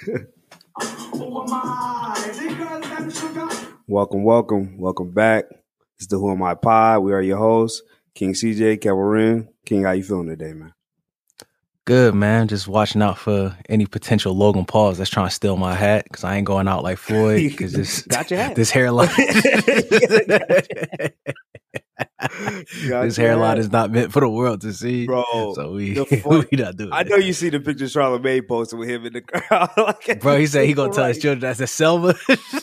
Welcome back. It's the Who Am I Pod. We are your hosts, King CJ, Cameron. King, how you feeling today, man? Good, man. Just watching out for any potential Logan Pauls that's trying to steal my hat because I ain't going out like Floyd because this hairline. This hairline is not meant for the world to see, bro. So we not doing. I know you see the picture Charlamagne posted with him in the crowd. Bro, he said he gonna tell his children that's a Selma.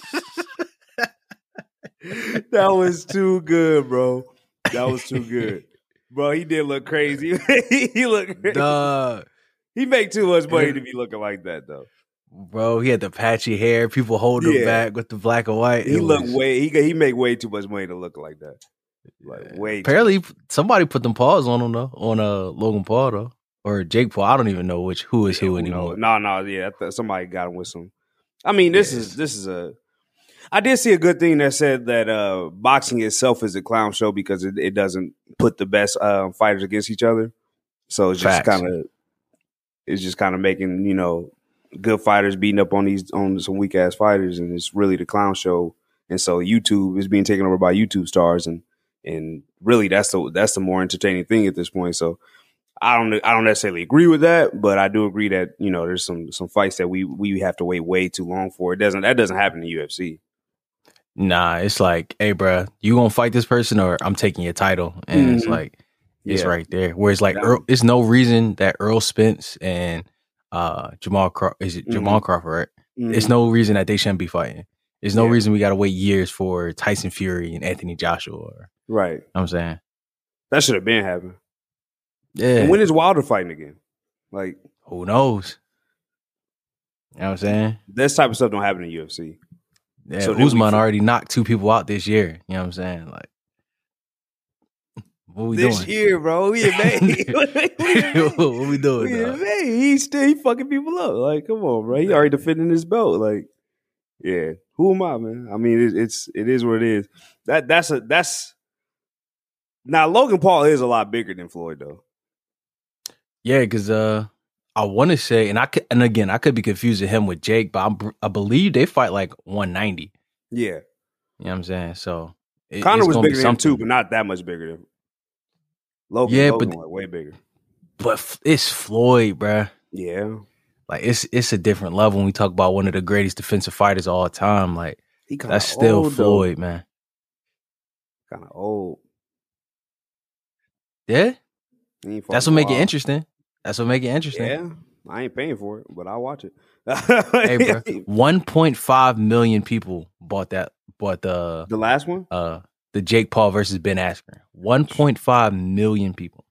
That was too good, bro. That was too good. Bro, he did look crazy. He looked crazy. He make too much money to be looking like that, though. Bro, he had the patchy hair. People hold him back with the black and white. He make way too much money to look like that. Like way. Apparently, somebody put them paws on him though, on Logan Paul though, or Jake Paul. I don't even know who is who anymore. No, yeah, somebody got him with some. I mean, this is a. I did see a good thing that said that boxing itself is a clown show because it doesn't put the best fighters against each other. So it's just kind of making good fighters beating up on some weak ass fighters, and it's really the clown show. And so YouTube is being taken over by YouTube stars, and really that's the more entertaining thing at this point. So I don't necessarily agree with that, but I do agree that there's some fights that we have to wait way too long for. That doesn't happen in UFC. Nah, it's like, hey, bro, you gonna fight this person or I'm taking your title, and it's like it's right there. Whereas like it's no reason that Earl Spence and Jamal Crawford, right? It's no reason that they shouldn't be fighting. There's no reason we got to wait years for Tyson Fury and Anthony Joshua. Right. You know what I'm saying? That should have been happening. Yeah. And when is Wilder fighting again? Like, who knows? You know what I'm saying? This type of stuff don't happen in UFC. Yeah, so Usman already knocked 2 people out this year. You know what I'm saying? Like, what we doing? This year, bro. We in May. What we doing? We in May. He fucking people up. Like, come on, bro. He already defending his belt. Like, yeah. Who am I, man? I mean, it is what it is. That's now Logan Paul is a lot bigger than Floyd, though. Yeah, because I want to say, and again, I could be confusing him with Jake, but I believe they fight like 190. Yeah. You know what I'm saying? So Conor was bigger than him too, but not that much bigger than Logan. Yeah, Logan was way bigger. But it's Floyd, bruh. Yeah. Like it's a different level when we talk about one of the greatest defensive fighters of all time. Like that's still old, Floyd, though. Man. Kind of old. Yeah. That's what make it interesting. Yeah, I ain't paying for it, but I'll watch it. Hey, bro, 1.5 million people bought the last one, the Jake Paul versus Ben Askren. 1.5 million people.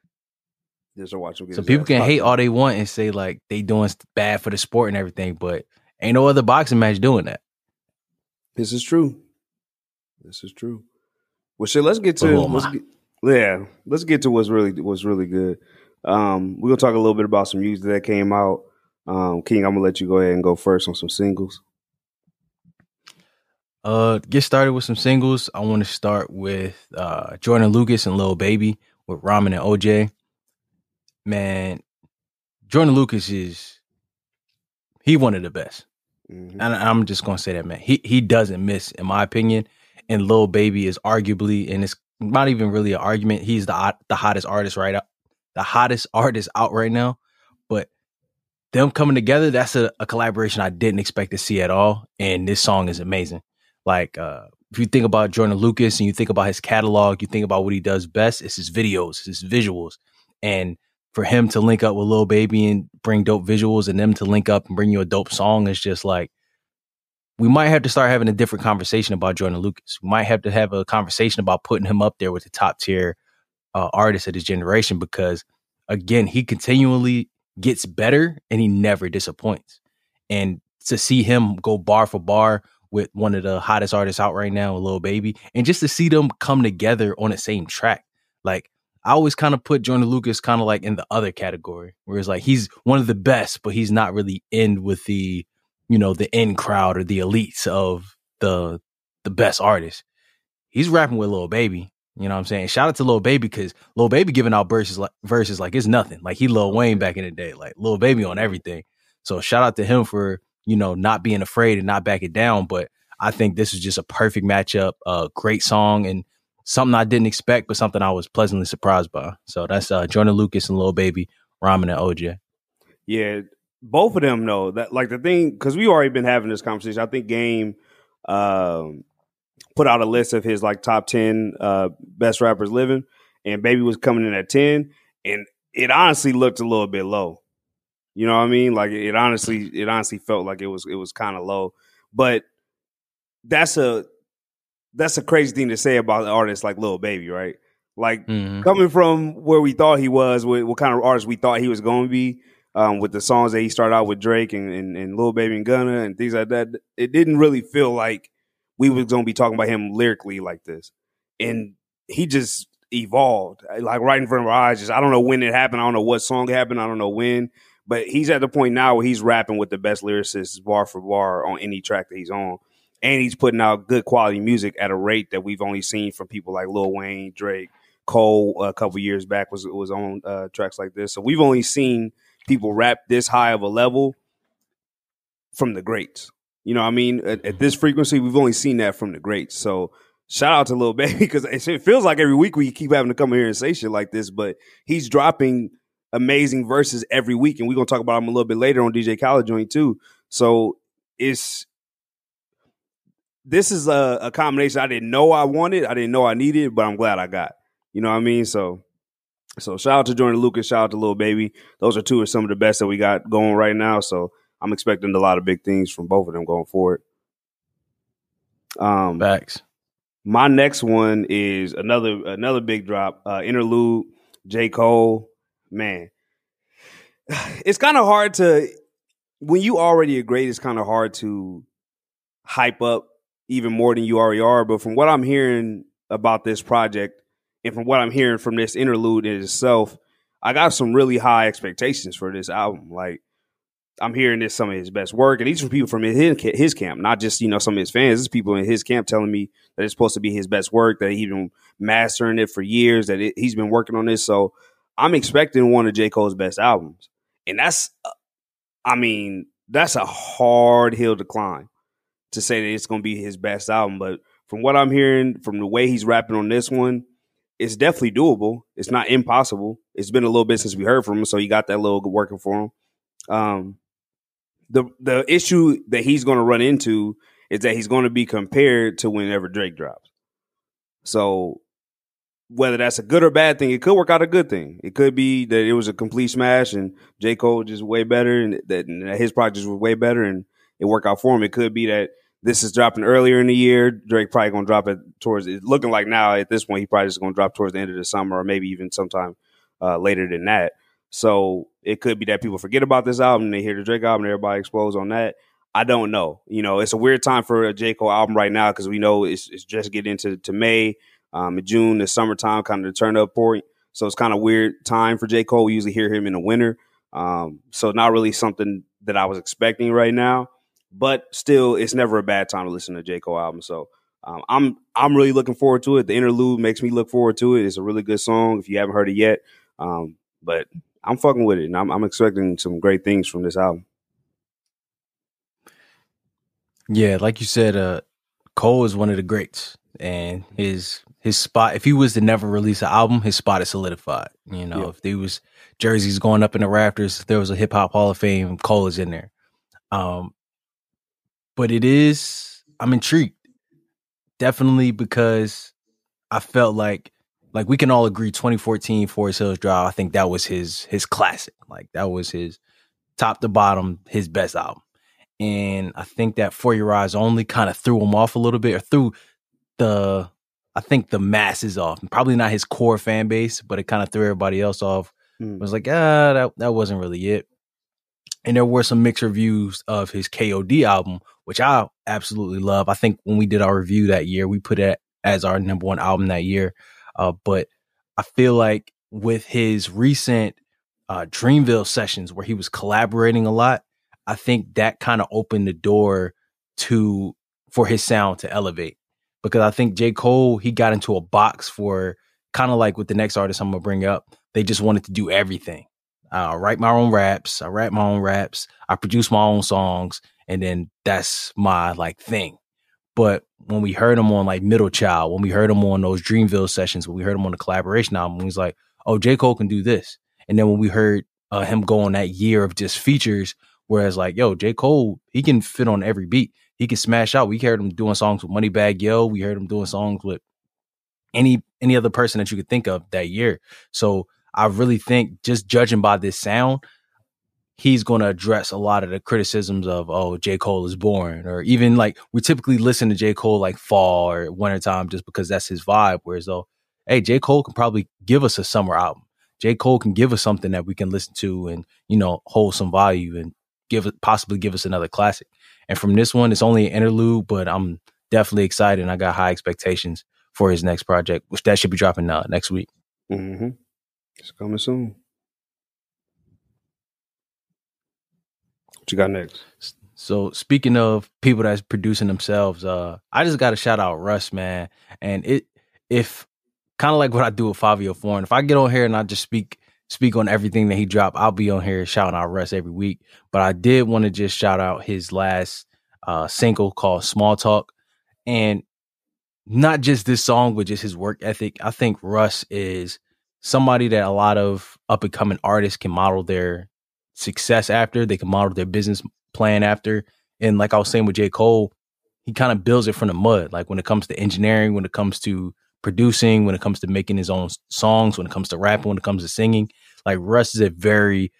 So people can hate all they want and say like they doing bad for the sport and everything, but ain't no other boxing match doing that. This is true. Well, shit, let's get to what's really good. We're gonna talk a little bit about some music that came out. King, I'm gonna let you go ahead and go first on some singles. Get started with some singles. I want to start with Jordan Lucas and Lil Baby with Ramen and OJ. Man, Jordan Lucas he one of the best. Mm-hmm. And I'm just gonna say that, man. He doesn't miss, in my opinion. And Lil Baby is arguably, and it's not even really an argument, he's the hottest artist out right now. But them coming together, that's a collaboration I didn't expect to see at all. And this song is amazing. Like, if you think about Jordan Lucas and you think about his catalog, you think about what he does best, it's his videos, his visuals. And for him to link up with Lil Baby and bring dope visuals and them to link up and bring you a dope song, is just like, we might have to start having a different conversation about Jordan Lucas. We might have to have a conversation about putting him up there with the top tier artists of his generation, because again, he continually gets better and he never disappoints. And to see him go bar for bar with one of the hottest artists out right now, Lil Baby, and just to see them come together on the same track, like, I always kind of put Jordan Lucas kind of like in the other category, where it's like he's one of the best, but he's not really in with the, the in crowd or the elites of the best artists. He's rapping with Lil Baby. You know what I'm saying? Shout out to Lil Baby, because Lil Baby giving out verses like it's nothing. Like he Lil Wayne back in the day, like Lil Baby on everything. So shout out to him for, not being afraid and not backing down. But I think this is just a perfect matchup, a great song, and something I didn't expect, but something I was pleasantly surprised by. So that's Joyner Lucas and Lil Baby, Ramen and OJ. Yeah, both of them know that. Like the thing, because we already been having this conversation. I think Game put out a list of his like top 10 best rappers living, and Baby was coming in at 10, and it honestly looked a little bit low. You know what I mean? Like it honestly felt like it was kind of low. But that's a crazy thing to say about an artist like Lil Baby, right? Like coming from where we thought he was, what kind of artist we thought he was going to be, with the songs that he started out with Drake and Lil Baby and Gunna and things like that, it didn't really feel like we was going to be talking about him lyrically like this. And he just evolved, like right in front of our eyes. I don't know when it happened. I don't know what song happened. I don't know when. But he's at the point now where he's rapping with the best lyricists bar for bar on any track that he's on. And he's putting out good quality music at a rate that we've only seen from people like Lil Wayne, Drake, Cole a couple years back was on tracks like this. So we've only seen people rap this high of a level from the greats. You know what I mean? At this frequency, we've only seen that from the greats. So shout out to Lil Baby, because it feels like every week we keep having to come here and say shit like this, but he's dropping amazing verses every week, and we're going to talk about him a little bit later on DJ Khaled joint too. So this is a combination I didn't know I wanted, I didn't know I needed, but I'm glad I got. You know what I mean? So shout out to Joyner Lucas, shout out to Lil Baby. Those are two of some of the best that we got going right now. So I'm expecting a lot of big things from both of them going forward. Facts. My next one is another big drop, Interlude, J. Cole. Man, it's kind of hard to, when you already a great, it's kind of hard to hype up even more than you already are. But from what I'm hearing about this project and from what I'm hearing from this interlude in itself, I got some really high expectations for this album. Like, I'm hearing this some of his best work, and these are people from his camp, not just, some of his fans. This is people in his camp telling me that it's supposed to be his best work, that he's been mastering it for years, that he's been working on this. So I'm expecting one of J. Cole's best albums. And that's a hard hill to climb to say that it's going to be his best album. But from what I'm hearing, from the way he's rapping on this one, it's definitely doable. It's not impossible. It's been a little bit since we heard from him, so you got that little working for him. The issue that he's going to run into is that he's going to be compared to whenever Drake drops. So whether that's a good or bad thing, it could work out a good thing. It could be that it was a complete smash and J. Cole just way better, and that his projects were way better and it worked out for him. It could be that this is dropping earlier in the year. Drake probably going to drop it towards, it's looking like now at this point, he probably just going to drop towards the end of the summer or maybe even sometime later than that. So it could be that people forget about this album and they hear the Drake album and everybody explodes on that. I don't know. It's a weird time for a J. Cole album right now because we know it's just getting into May. In June, the summertime, kind of the turn up point. So it's kind of weird time for J. Cole. We usually hear him in the winter. So not really something that I was expecting right now, but still it's never a bad time to listen to a J. Cole album. So I'm really looking forward to it. The interlude makes me look forward to it. It's a really good song if you haven't heard it yet. But I'm fucking with it, and I'm expecting some great things from this album. Yeah, like you said, Cole is one of the greats, and his spot, if he was to never release an album, his spot is solidified. If there was jerseys going up in the rafters, if there was a hip hop Hall of Fame, Cole is in there. But I'm intrigued, definitely, because I felt like we can all agree 2014 Forest Hills Drive, I think that was his classic. Like, that was his top to bottom, his best album. And I think that For Your Eyes Only kind of threw him off a little bit, or threw the masses off. Probably not his core fan base, but it kind of threw everybody else off. It was like, that wasn't really it. And there were some mixed reviews of his KOD album, which I absolutely love. I think when we did our review that year, we put it as our number one album that year. But I feel like with his recent Dreamville sessions where he was collaborating a lot, I think that kind of opened the door for his sound to elevate. Because I think J. Cole, he got into a box for kind of like with the next artist I'm going to bring up. They just wanted to do everything. I write my own raps. I rap my own raps. I produce my own songs, and then that's my like thing. But when we heard him on like Middle Child, when we heard him on those Dreamville sessions, when we heard him on the collaboration album, he was like, "Oh, J. Cole can do this." And then when we heard him go on that year of just features, whereas like, yo, J. Cole, he can fit on every beat. He can smash out. We heard him doing songs with Moneybagg Yo. We heard him doing songs with any other person that you could think of that year. So I really think, just judging by this sound, he's going to address a lot of the criticisms of, oh, J. Cole is boring, or even like we typically listen to J. Cole like fall or wintertime just because that's his vibe. Whereas though, hey, J. Cole can probably give us a summer album. J. Cole can give us something that we can listen to and, you know, hold some value and possibly give us another classic. And from this one, it's only an interlude, but I'm definitely excited and I got high expectations for his next project, which that should be dropping next week. Mm-hmm. It's coming soon. What you got next? So speaking of people that's producing themselves, I just got to shout out Russ, man. And if kind of like what I do with Fabio Foreign, if I get on here and I just speak on everything that he dropped, I'll be on here shouting out Russ every week. But I did want to just shout out his last single called Small Talk. And not just this song, but just his work ethic. I think Russ is somebody that a lot of up and coming artists can model their success after. They can model their business plan after. And like I was saying with J. Cole, he kind of builds it from the mud. Like when it comes to engineering, when it comes to producing, when it comes to making his own songs, when it comes to rapping, when it comes to singing, like Russ is a very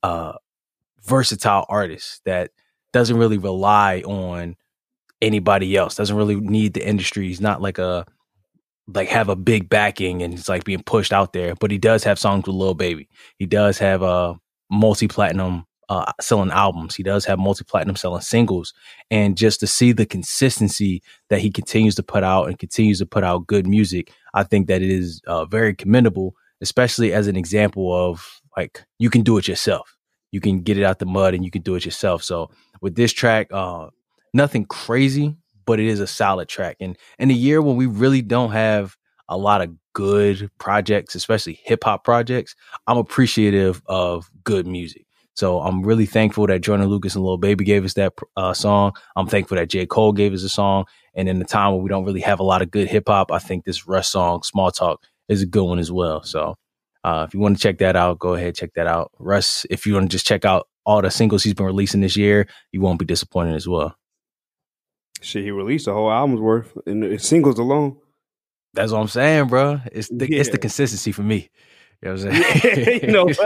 versatile artist that doesn't really rely on anybody else, doesn't really need the industry. He's not like have a big backing and it's like being pushed out there, but he does have songs with Lil Baby. He does have multi-platinum selling albums. He does have multi-platinum selling singles. And just to see the consistency that he continues to put out and continues to put out good music, I think that it is very commendable, especially as an example of like, you can do it yourself. You can get it out the mud and you can do it yourself. So with this track, nothing crazy, but it is a solid track. And in a year when we really don't have a lot of good projects, especially hip hop projects, I'm appreciative of good music. So I'm really thankful that Joyner Lucas and Lil Baby gave us that song. I'm thankful that J. Cole gave us a song. And in the time where we don't really have a lot of good hip hop, I think this Russ song, Small Talk, is a good one as well. So if you want to check that out, go ahead, check that out. Russ, if you want to just check out all the singles he's been releasing this year, you won't be disappointed as well. Shit, he released a whole album's worth in singles alone. That's what I'm saying, bro. It's the consistency for me. You know what I'm saying? Yeah, you know.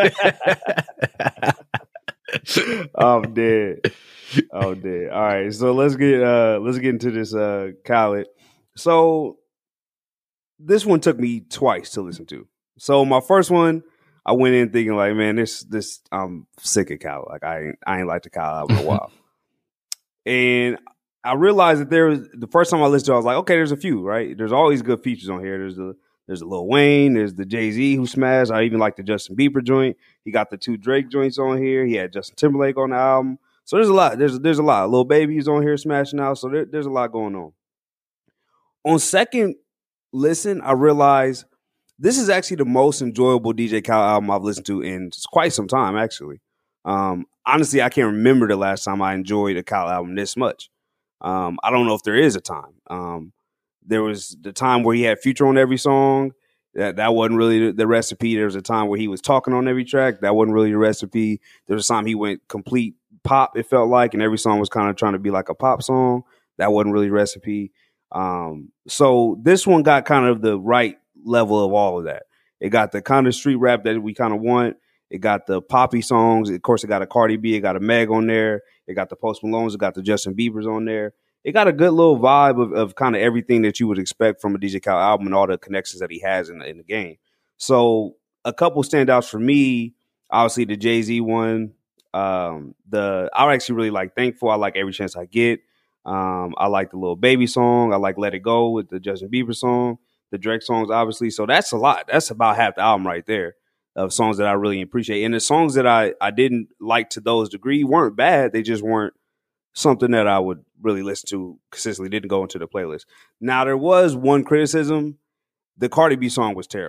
I'm dead. All right, so let's get into this Khaled. So this one took me twice to listen to. So my first one, I went in thinking like, man, this I'm sick of Khaled. Like I ain't liked the Khaled album in a while. And I realized that the first time I listened to it, I was like, okay, there's a few, right? There's always good features on here. There's a Lil Wayne, there's the Jay-Z who smashed. I even like the Justin Bieber joint. He got the 2 Drake joints on here. He had Justin Timberlake on the album. So there's a lot. There's a lot. Lil Baby's on here smashing out. So there's a lot going on. On second listen, I realized this is actually the most enjoyable DJ Khaled album I've listened to in quite some time, actually. Honestly, I can't remember the last time I enjoyed a Khaled album this much. I don't know if there is a time. There was the time where he had Future on every song. That wasn't really the recipe. There was a time where he was talking on every track. That wasn't really the recipe. There was a time he went complete pop, it felt like, and every song was kind of trying to be like a pop song. That wasn't really the recipe. So this one got kind of the right level of all of that. It got the kind of street rap that we kind of want. It got the poppy songs. Of course, it got a Cardi B. It got a Meg on there. It got the Post Malones. It got the Justin Biebers on there. It got a good little vibe of kind of everything that you would expect from a DJ Khaled album and all the connections that he has in the game. So a couple standouts for me, obviously the Jay-Z one. I actually really like Thankful. I like Every Chance I Get. I like the Lil Baby song. I like Let It Go with the Justin Bieber song. The Drake songs, obviously. So that's a lot. That's about half the album right there of songs that I really appreciate. And the songs that I didn't like to those degree weren't bad. They just weren't something that I would really listen to consistently, didn't go into the playlist. Now, there was one criticism. The Cardi B song was terrible.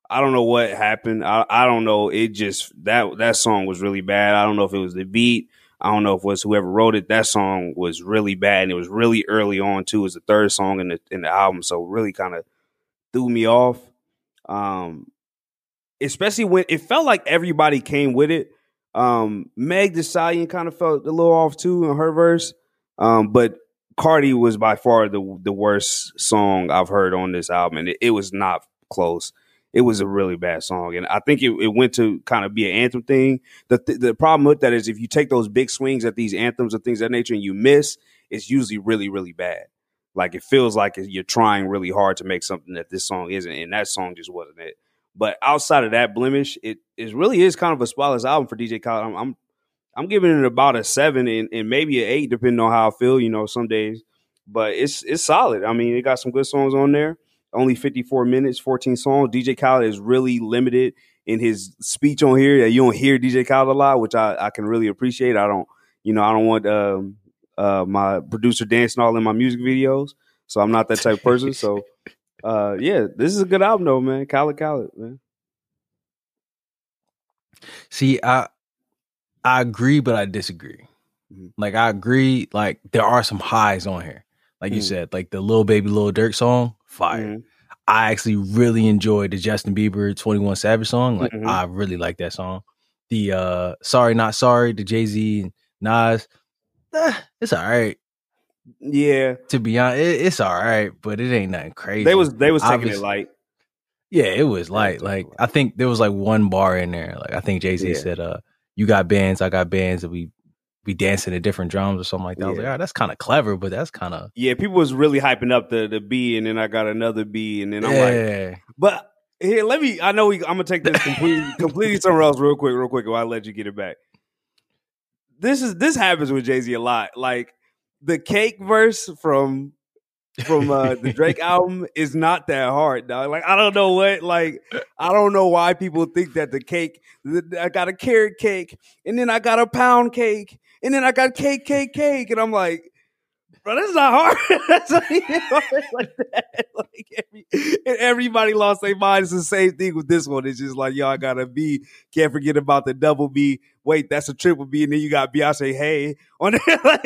I don't know what happened. I don't know. It just that song was really bad. I don't know if it was the beat. I don't know if it was whoever wrote it. That song was really bad, and it was really early on too. It was the third song in the album, so it really kind of threw me off. Especially when it felt like everybody came with it. Meg Thee Stallion kind of felt a little off too in her verse, but Cardi was by far the worst song I've heard on this album, and it was not close. It was a really bad song, and I think it went to kind of be an anthem thing. The problem with that is if you take those big swings at these anthems and things of that nature and you miss, it's usually really, really bad. Like it feels like you're trying really hard to make something that this song isn't, and that song just wasn't it. But outside of that blemish, it really is kind of a spotless album for DJ Khaled. I'm giving it about a 7 and maybe an 8, depending on how I feel, some days. But it's solid. I mean, it got some good songs on there. Only 54 minutes, 14 songs. DJ Khaled is really limited in his speech on here. You don't hear DJ Khaled a lot, which I can really appreciate. I don't want my producer dancing all in my music videos. So I'm not that type of person. So yeah, this is a good album though, man. Khaled, man. See, I agree, but I disagree. Mm-hmm. Like I agree, like there are some highs on here. Like you said, like the Lil Baby Lil Durk song, fire. Mm-hmm. I actually really enjoyed the Justin Bieber 21 Savage song. Like I really like that song. The Sorry Not Sorry, the Jay-Z and Nas, it's all right. Yeah. To be honest, it's all right, but it ain't nothing crazy. They was taking it light. Yeah, it was light. Like I think there was like one bar in there. Like I think Jay-Z said, you got bands, I got bands, and we dancing to different drums or something like that. I was like, that's kind of clever, but that's kind of people was really hyping up the B, and then I got another B, and then I'm like, but here, I'm gonna take this completely somewhere else real quick while I let you get it back. This happens with Jay-Z a lot. Like the Cake verse from the Drake album is not that hard, dog. Like I don't know why people think that the cake. I got a carrot cake, and then I got a pound cake, and then I got cake, and I'm like, bro, that's not hard. That's not even hard like that. Like everybody lost their mind. It's the same thing with this one. It's just like, yo, I got a B. Can't forget about the double B. Wait, that's a triple B, and then you got Beyonce. Hey, on there. Like,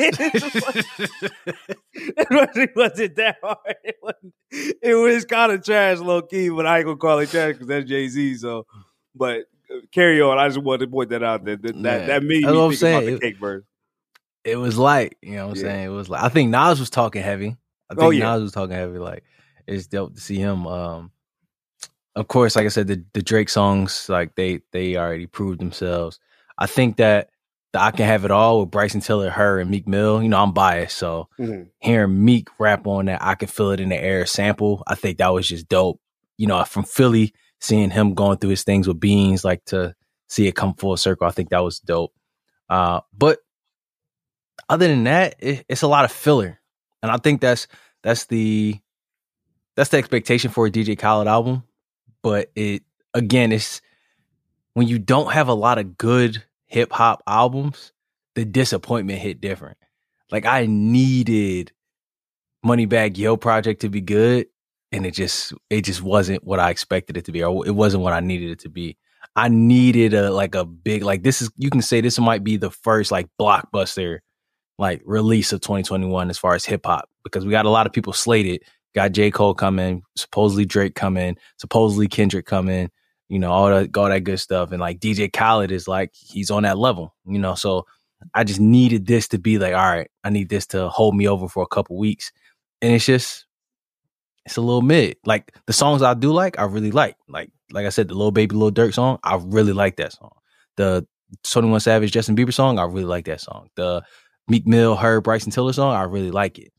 it wasn't that hard. It was kind of trash, low key, but I ain't gonna call it trash because that's Jay-Z. So, but carry on. I just wanted to point that out. That made me think about the cake verse. It was light, you know what I'm saying? It was like I think Nas was talking heavy. Nas was talking heavy. Like it's dope to see him. Of course, like I said, the Drake songs, like they already proved themselves. I think that the I Can Have It All with Bryson Tiller, her, and Meek Mill. I'm biased, so hearing Meek rap on that I Can Feel It in the Air sample, I think that was just dope. From Philly, seeing him going through his things with Beans, like to see it come full circle, I think that was dope. But other than that, it's a lot of filler, and I think that's the expectation for a DJ Khaled album. But it's when you don't have a lot of good hip hop albums, the disappointment hit different. Like I needed Moneybagg Yo project to be good, and it just wasn't what I expected it to be, or it wasn't what I needed it to be. I needed a big, like this is, you can say this might be the first like blockbuster like release of 2021 as far as hip hop, because we got a lot of people slated. Got J. Cole coming, supposedly Drake coming, supposedly Kendrick coming, all that good stuff. And like DJ Khaled is like, he's on that level, so I just needed this to be like, all right, I need this to hold me over for a couple weeks. And it's a little mid. Like the songs I do like, I really like. Like I said, the Lil Baby Lil Durk song, I really like that song. The 21 Savage Justin Bieber song, I really like that song. The Meek Mill, her, Bryson Tiller song, I really like it.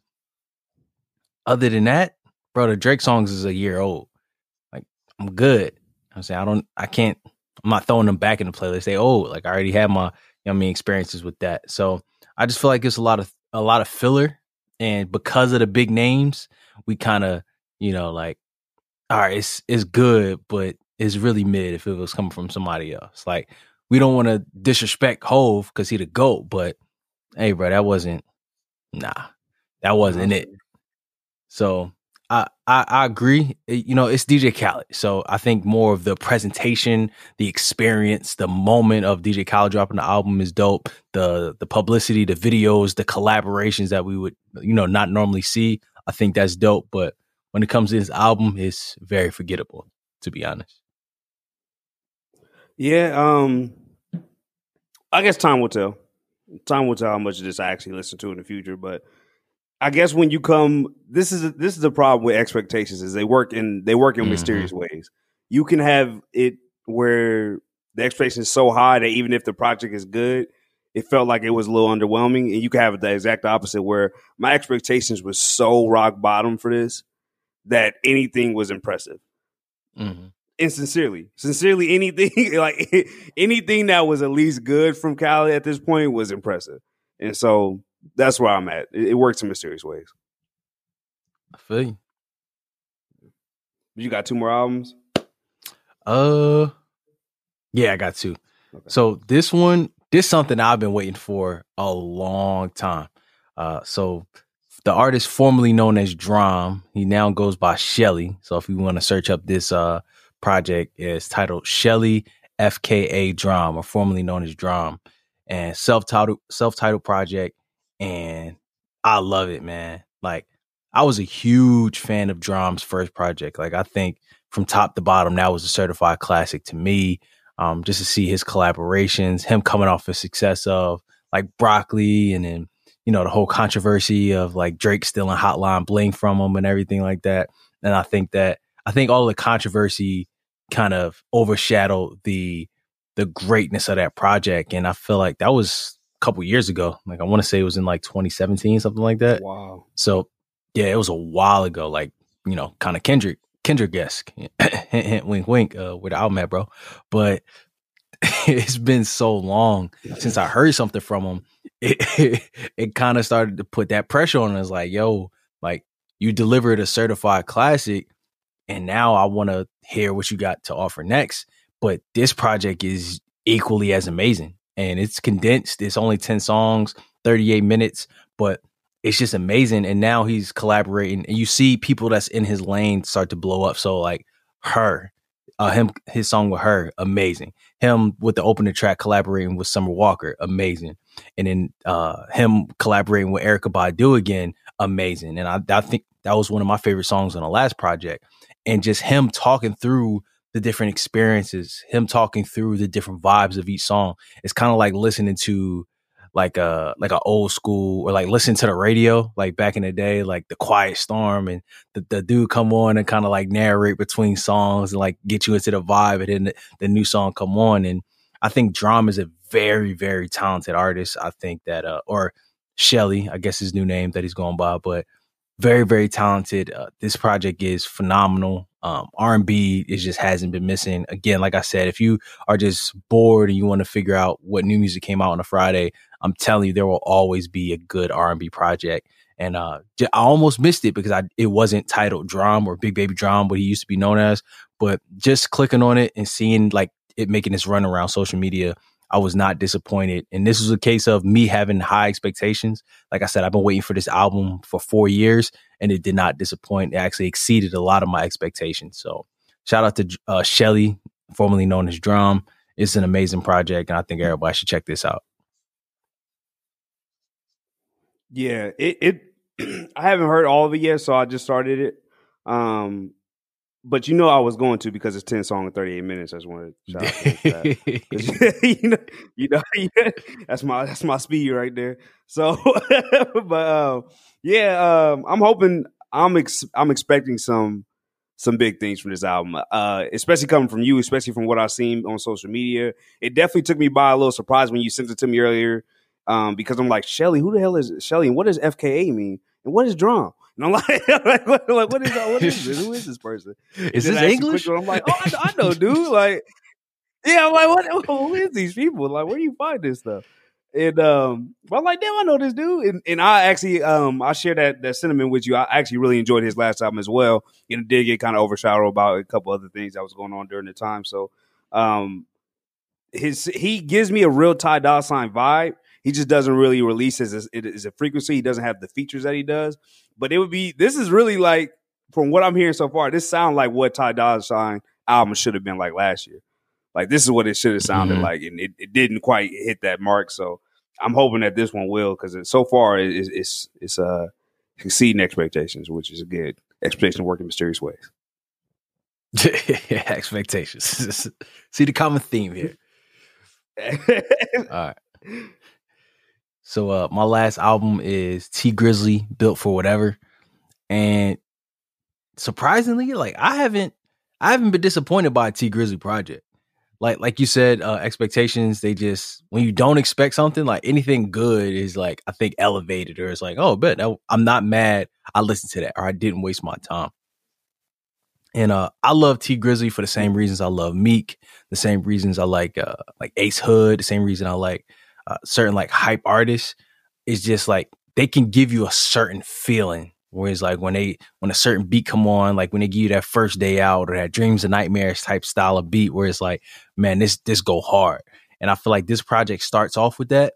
Other than that, bro, the Drake songs is a year old. Like, I'm good. I'm saying I'm not throwing them back in the playlist. They old. Like I already had my, experiences with that. So I just feel like it's a lot of filler. And because of the big names, we kind of, like, all right, it's good, but it's really mid if it was coming from somebody else. Like, we don't want to disrespect Hove because he the GOAT, but hey, bro, that wasn't it. So I agree. You know, it's DJ Khaled. So I think more of the presentation, the experience, the moment of DJ Khaled dropping the album is dope. The publicity, the videos, the collaborations that we would, you know, not normally see. I think that's dope. But when it comes to his album, it's very forgettable, to be honest. Yeah, I guess time will tell. Time will tell how much of this I actually listen to in the future. But I guess when you come, this is the problem with expectations is they work in mysterious ways. You can have it where the expectation is so high that even if the project is good, it felt like it was a little underwhelming, and you can have the exact opposite where my expectations were so rock bottom for this that anything was impressive. Mm-hmm. And sincerely, anything like anything that was at least good from Cali at this point was impressive, and so that's where I'm at. It works in mysterious ways. I feel you. You got 2 more albums? Yeah, I got 2. Okay. So this something I've been waiting for a long time. So the artist formerly known as Drum, he now goes by Shelly. So if you want to search up this project, it's titled Shelly FKA Drum, or formerly known as Drum, and self-titled project, and I love it, man. Like, I was a huge fan of Drum's first project. Like, I think from top to bottom, that was a certified classic to me. Just to see his collaborations, him coming off the success of like Broccoli, and then, you know, the whole controversy of like Drake stealing Hotline Bling from him and everything like that. And I think all the controversy kind of overshadowed the greatness of that project. And I feel like that was a couple years ago. Like, I want to say it was in like 2017, something like that. Wow. So yeah, it was a while ago. Like, you know, kind of Kendrick-esque. Hint, hint, wink, wink, where the album at, bro. But it's been so long since I heard something from him. It kind of started to put that pressure on us. Like, yo, like, you delivered a certified classic, and now I want to hear what you got to offer next. But this project is equally as amazing, and it's condensed. It's only 10 songs, 38 minutes, but it's just amazing. And now he's collaborating, and you see people that's in his lane start to blow up. So like his song with Her, amazing. Him with the opening track collaborating with Summer Walker, amazing. And then him collaborating with Erykah Badu again, amazing. And I think that was one of my favorite songs on the last project. And just him talking through the different experiences, him talking through the different vibes of each song. It's kind of like listening to like a old school, or like listen to the radio, like back in the day, like the Quiet Storm, and the dude come on and kind of like narrate between songs and like get you into the vibe, and then the new song come on. And I think Drum is a very, very talented artist. I think that, or Shelly, I guess his new name that he's going by, but very, very talented. This project is phenomenal. R&B, it just hasn't been missing. Again, like I said, if you are just bored and you want to figure out what new music came out on a Friday, I'm telling you, there will always be a good R&B project. And I almost missed it because it wasn't titled Drum or Big Baby Drum, what he used to be known as. But just clicking on it and seeing like it making its run around social media, I was not disappointed. And this was a case of me having high expectations. Like I said, I've been waiting for this album for 4 years, and it did not disappoint. It actually exceeded a lot of my expectations. So shout out to Shelly, formerly known as Drum. It's an amazing project, and I think everybody should check this out. Yeah, it I haven't heard all of it yet, so I just started it. But I was going to, because it's 10 songs and 38 minutes. I just wanted to shout out to that. That's my speed right there. So, but I'm hoping, I'm expecting some big things from this album, especially coming from you, especially from what I've seen on social media. It definitely took me by a little surprise when you sent it to me earlier, because I'm like, Shelly, who the hell is Shelly, and what does FKA mean, and what is Drum? And I'm like, what is this? Who is this person? Is this English? I'm like, oh, I know, dude. Like, yeah, I'm like, who is these people? Like, where do you find this stuff? And but I'm like, damn, I know this dude. And I actually, I share that sentiment with you. I actually really enjoyed his last album as well. It did get kind of overshadowed about a couple other things that was going on during the time. So, he gives me a real Ty Dolla $ign vibe. He just doesn't really release as a frequency. He doesn't have the features that he does. But this is really like from what I'm hearing so far, this sounds like what Ty Dolla $ign album should have been like last year. Like this is what it should have sounded like, and it didn't quite hit that mark. So I'm hoping that this one will, because so far it's exceeding expectations, which is a good expectation work in mysterious ways. Expectations. See the common theme here. All right. So my last album is Tee Grizzley, Built for Whatever. And surprisingly, like I haven't been disappointed by a Tee Grizzley project. Like you said, expectations, they just, when you don't expect something, like anything good is like, I think elevated, or it's like, oh, bet I'm not mad I listened to that, or I didn't waste my time. And I love Tee Grizzley for the same reasons I love Meek, the same reasons I like Ace Hood, the same reason I like certain like hype artists. It's just like they can give you a certain feeling. Whereas like when a certain beat come on, like when they give you that First Day Out or that Dreams and Nightmares type style of beat, where it's like, man, this go hard. And I feel like this project starts off with that,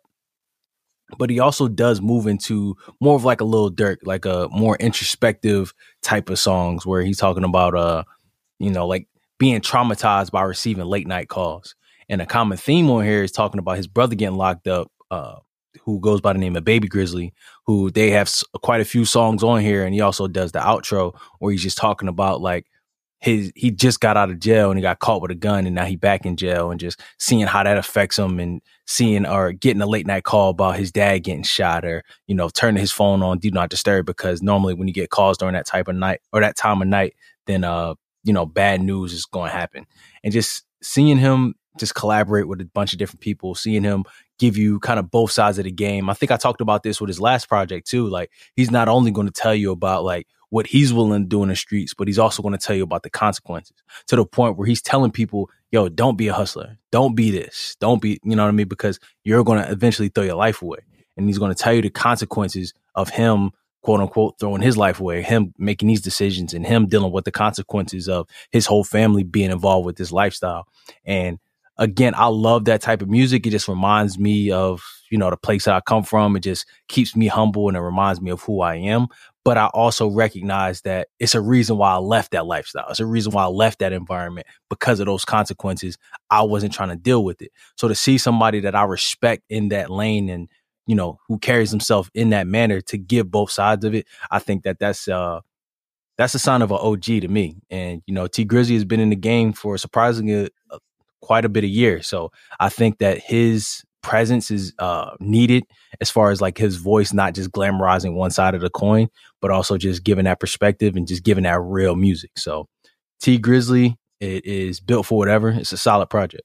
but he also does move into more of like a Lil Durk, like a more introspective type of songs where he's talking about, like being traumatized by receiving late night calls. And a common theme on here is talking about his brother getting locked up, who goes by the name of Baby Grizzly, who they have quite a few songs on here. And he also does the outro where he's just talking about like he just got out of jail and he got caught with a gun and now he back in jail, and just seeing how that affects him, and seeing or getting a late night call about his dad getting shot, or, turning his phone on Do Not Disturb, because normally when you get calls during that type of night or that time of night, then, bad news is going to happen. And just seeing him just collaborate with a bunch of different people, seeing him give you kind of both sides of the game. I think I talked about this with his last project too. Like he's not only going to tell you about like what he's willing to do in the streets, but he's also going to tell you about the consequences, to the point where he's telling people, yo, don't be a hustler. Don't be this. Don't be, you know what I mean? Because you're going to eventually throw your life away. And he's going to tell you the consequences of him, quote unquote, throwing his life away, him making these decisions, and him dealing with the consequences of his whole family being involved with this lifestyle. And again, I love that type of music. It just reminds me of, the place that I come from. It just keeps me humble and it reminds me of who I am. But I also recognize that it's a reason why I left that lifestyle. It's a reason why I left that environment, because of those consequences. I wasn't trying to deal with it. So to see somebody that I respect in that lane and, who carries himself in that manner, to give both sides of it, I think that's a sign of an OG to me. And, Tee Grizzley has been in the game for surprisingly quite a bit of years. So I think that his presence is needed, as far as like his voice, not just glamorizing one side of the coin, but also just giving that perspective and just giving that real music. So Tee Grizzley, it is Built for Whatever. It's a solid project.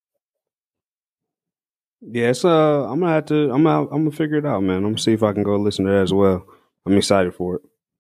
Yeah, it's I'm gonna figure it out, man. I'm gonna see if I can go listen to that as well. I'm excited for it.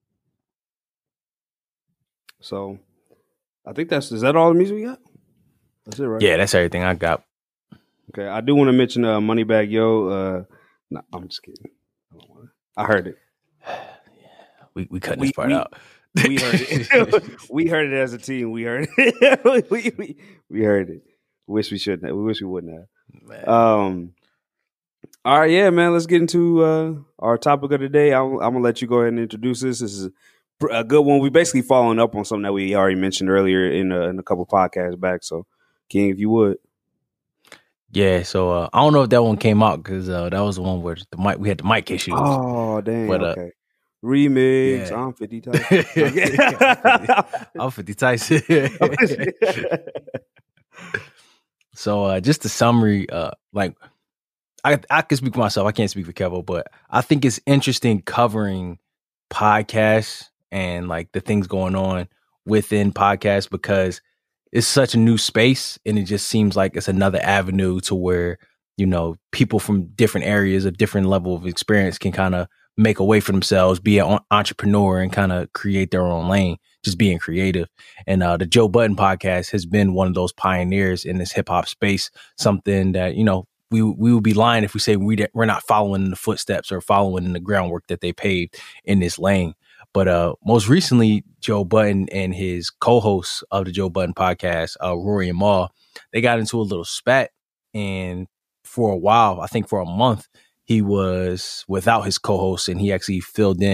So I think is that all the music we got? That's it, right? Yeah, that's everything I got. Okay, I do want to mention Moneybagg Yo. No, I'm just kidding. I heard it. We cut this part out. We heard it. We heard it as a team. We heard it. we heard it. Wish we shouldn't have. We wish we wouldn't have. Man. All right, yeah, man. Let's get into our topic of the day. I'm gonna let you go ahead and introduce this. This is a good one. We basically following up on something that we already mentioned earlier in a couple podcasts back. So, King, if you would. Yeah, so I don't know if that one came out, because that was the one where we had the mic issues. Oh, dang. But, okay. Remix. Yeah. I'm 50 Tyson. I'm 50 Tyson. So just the summary, like I can speak for myself. I can't speak for Kevo, but I think it's interesting covering podcasts and like the things going on within podcasts, because it's such a new space, and it just seems like it's another avenue to where, people from different areas of different level of experience can kind of make a way for themselves, be an entrepreneur, and kind of create their own lane, just being creative. And the Joe Budden podcast has been one of those pioneers in this hip hop space, something that, we would be lying if we say we're not following in the footsteps or following in the groundwork that they paved in this lane. But most recently, Joe Budden and his co-hosts of the Joe Budden podcast, Rory and Mal, they got into a little spat. And for a while, I think for a month, he was without his co-host, and he actually filled in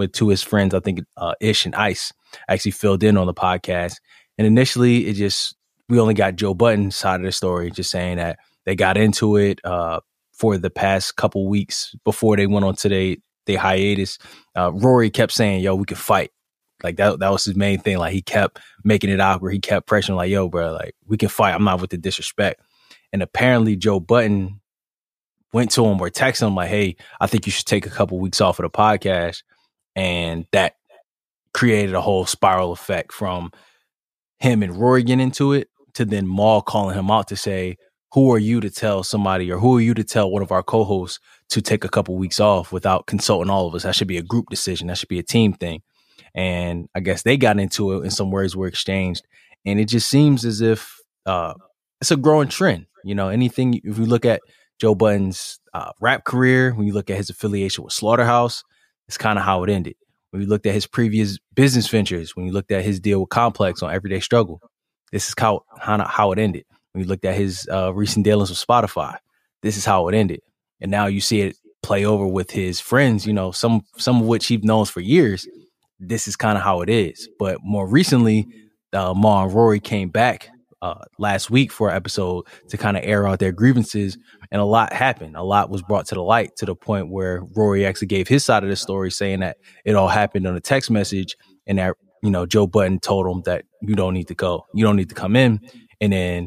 with two of his friends, I think Ish and Ice, actually filled in on the podcast. And initially, we only got Joe Budden's side of the story, just saying that they got into it for the past couple weeks before they went on to their hiatus. Rory kept saying, "Yo, we could fight." Like that was his main thing. Like he kept making it awkward. He kept pressuring, like, "Yo, bro, like we can fight. I'm not with the disrespect." And apparently, Joe Budden went to him or texted him like, "Hey, I think you should take a couple weeks off of the podcast," and that created a whole spiral effect from him and Rory getting into it to then Maul calling him out to say, "Who are you to tell somebody, or who are you to tell one of our co-hosts to take a couple weeks off without consulting all of us? That should be a group decision. That should be a team thing." And I guess they got into it and some words were exchanged. And it just seems as if it's a growing trend. You know, anything, if you look at Joe Budden's rap career, when you look at his affiliation with Slaughterhouse, it's kind of how it ended. When you looked at his previous business ventures, when you looked at his deal with Complex on Everyday Struggle, this is how it ended. When you looked at his recent dealings with Spotify, this is how it ended. And now you see it play over with his friends, you know, some of which he's known for years. This is kind of how it is. But more recently, Ma and Rory came back last week for an episode to kind of air out their grievances, and a lot happened. A lot was brought to the light to the point where Rory actually gave his side of the story, saying that it all happened on a text message, and that, you know, Joe Budden told him that you don't need to go, you don't need to come in. And then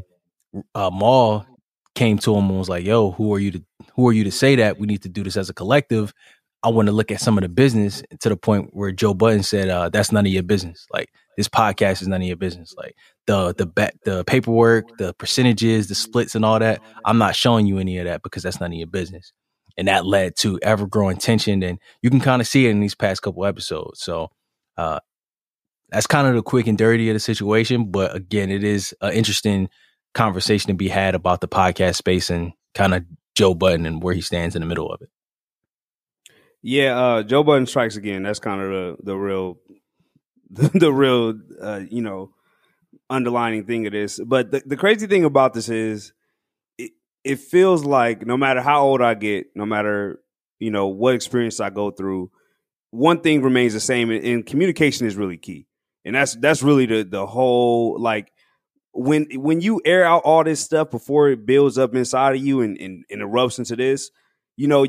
Maul came to him and was like, "Yo, who are you to say that? We need to do this as a collective. I want to look at some of the business," to the point where Joe Budden said, "That's none of your business. Like, this podcast is none of your business. Like the paperwork, the percentages, the splits and all that, I'm not showing you any of that because that's none of your business." And that led to ever growing tension. And you can kind of see it in these past couple episodes. So that's kind of the quick and dirty of the situation. But again, it is an interesting conversation to be had about the podcast space and kind of Joe Budden and where he stands in the middle of it. Yeah, Joe Budden strikes again. That's kind of the real the real you know, underlining thing of this. But the crazy thing about this is it feels like no matter how old I get, no matter, you know, what experience I go through, one thing remains the same, and communication is really key. And that's really the whole, like, when you air out all this stuff before it builds up inside of you and erupts into this, you know,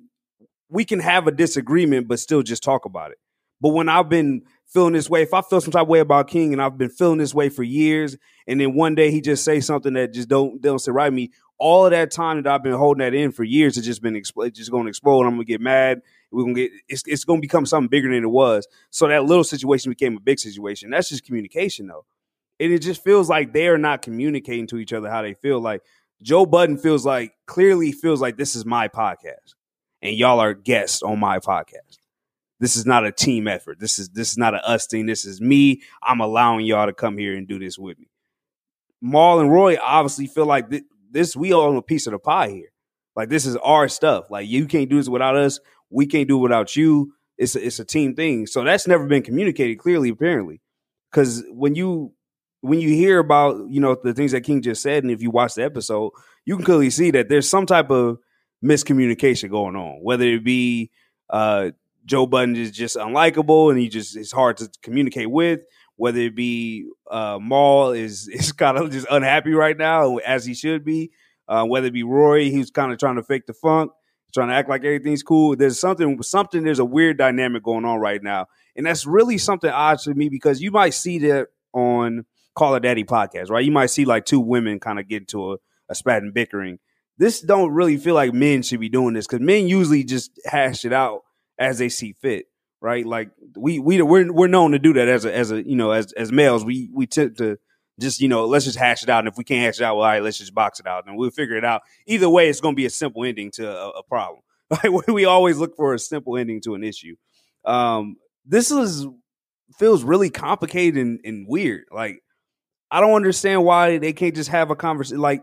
we can have a disagreement but still just talk about it. But when I've been feeling this way, if I feel some type of way about King and I've been feeling this way for years, and then one day he just say something that just don't sit right with me, all of that time that I've been holding that in for years, it's just been just going to explode. I'm going to get mad. It's going to become something bigger than it was. So that little situation became a big situation. That's just communication, though. And it just feels like they are not communicating to each other how they feel. Like Joe Budden clearly feels like this is my podcast and y'all are guests on my podcast. This is not a team effort. This is not an us thing. This is me. I'm allowing y'all to come here and do this with me. Maul and Roy obviously feel like this, we own a piece of the pie here. Like, this is our stuff. Like, you can't do this without us. We can't do it without you. It's a team thing. So that's never been communicated clearly, apparently. Because when you hear about, you know, the things that King just said, and if you watch the episode, you can clearly see that there's some type of miscommunication going on, whether it be Joe Budden is just unlikable and it's hard to communicate with, whether it be Maul is kind of just unhappy right now, as he should be, whether it be Rory, he's kind of trying to fake the funk, trying to act like everything's cool. There's there's a weird dynamic going on right now. And that's really something odd to me, because you might see that on Call Her Daddy podcast, right? You might see like two women kind of get into a spat and bickering. This don't really feel like men should be doing this, because men usually just hash it out as they see fit, right? Like we're known to do that as a you know, as males. We tend to just, you know, let's just hash it out, and if we can't hash it out, well, all right, let's just box it out, and we'll figure it out. Either way, it's going to be a simple ending to a problem. Like, we always look for a simple ending to an issue. This feels really complicated and weird. Like, I don't understand why they can't just have a conversation. Like,